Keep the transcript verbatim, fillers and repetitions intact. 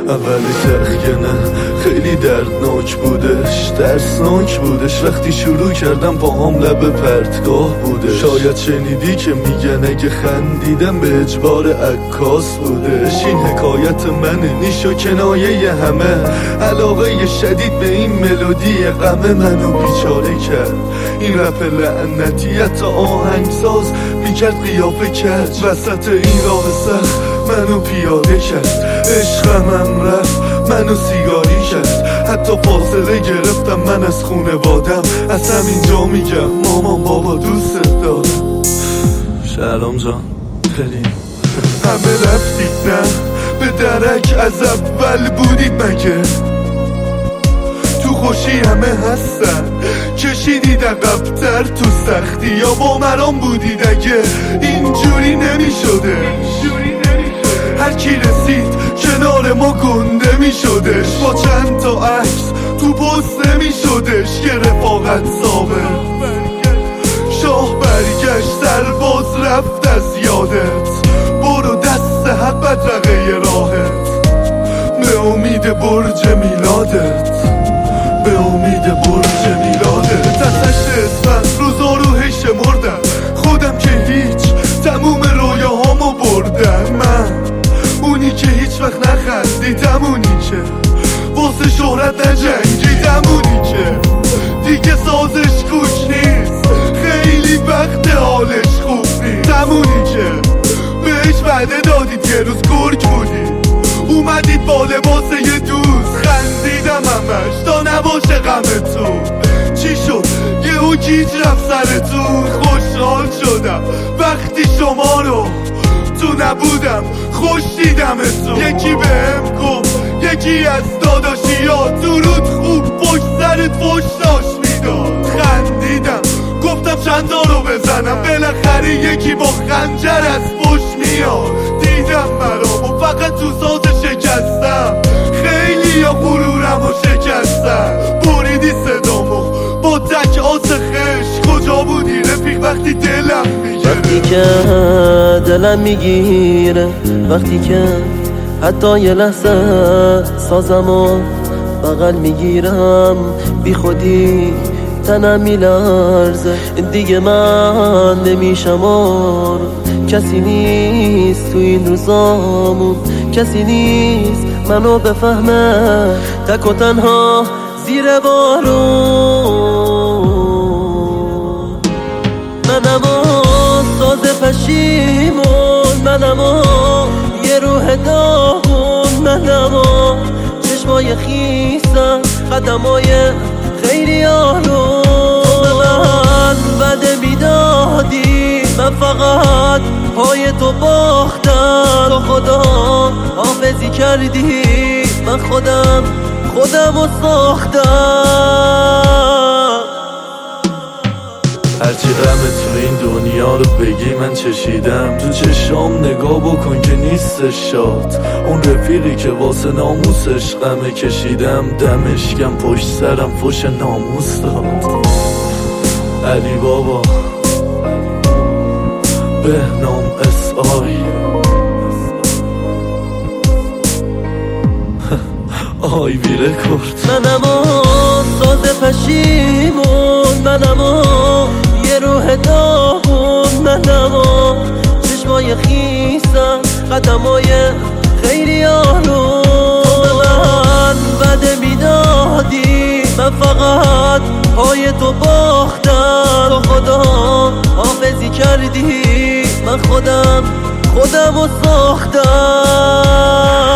اول تخکنه خیلی دردناک بودش، ترسناک بودش. وقتی شروع کردم پاهام لب پرتگاه بودش. شاید شنیدی که میگن اگه خندیدم به اجبار عکاس بودش. این حکایت منه، نیش و کنایه همه. علاقه شدید به این ملودی غم منو بیچاره کرد. این رپ لعنتی حتی آهنگساز میکرد قیافه کج. وسط این راه سخت منو پیاده کرد. عشقمم رفت منو سیگاری کرد. حتی فاصله گرفتم من از خونوادم. از همینجا میگم مامان بابا دوست دارم. سلام جان بریم. همه رفتید نه به درک، از اول بودید مگه؟ تو خوشی همه هستن، کشیدید عقب‌تر تو سختی. یا با مرام بودید اگه اینجوری نمیشده. هر کی رسید کنار ما گنده میشدش. با چند تا عکس تو پست نمیشدش. یه رفاقت ثابت شاه برگشت، سرباز رفت از یادت. برو دست حق بدرقه راهت. به امید برج میلادت، به امید برج میلادت. دستش اسفند روزا رو هی شمردم. خودم که هیچ تموم رویاهامو بردم. من اونی که هیچ وقت نخندیدم، اونی که واسه شهرت نجنگیدم، اونی که دیگه سازش گوش نیست. خیلی وقت حالش خوب نیست. همونی که بهش وعده دادید یه روز گرگ بودید، اومدید با لباس یه دوست. خندیدم همش تا نباشه غمتون. چی شد یهو گیج رفت سرتون؟ خوشحال شدم وقتی شما رو تو نبودم، خوش دیدمتون. یکی بهم گفت یکی از داداشیا درود خوب پشت سرت فوش داشت میداد. خندیدم گفتم چند تا رو بزنم، بالاخره یکی با خنجر از پشت میاد. دیدم مرام و فقط تو ساز شکستم. خیلی یا غرورم و شکستم. بریدی صدامو با تک آس خش. کجا بودی رفیق وقتی دلم میگیره؟ وقتی که دلم میگیره، وقتی که حتی یه لحظه سازمو بغل میگیرم. بی خودی تنم میلرزه، دیگه من نمیشم آروم. کسی نیست تو این روزامون، کسی نیست منو بفهمه. تک و تنها زیر بارون، منم ساز پشیمون، منم یه روح داغون، منم چشمای خیسم، قدمای خیلی آروم. تو به من وعده میدادی، من فقط پای تو باختم. تو خدا حافظی کردی، من خودم خودم رو ساختم. هرچی غم تو این دنیا رو بگی من چشیدم. تو چشام نگاه بکن که نیستش شاد. اون رفیقی که واسه ناموسش غمه کشیدم، دمشکم پشت سرم فوش ناموس داد. علی بابا بهنام اس آی آی بی رکورد. منم ساز پشیمون، منم یه روح داغون، منم چشمای خیسم، قدمای خیلی آروم. تو به من وعده میدادی، من فقط پای تو باختم. تو خدا حافظی کردی، من خودم خودم رو ساختم.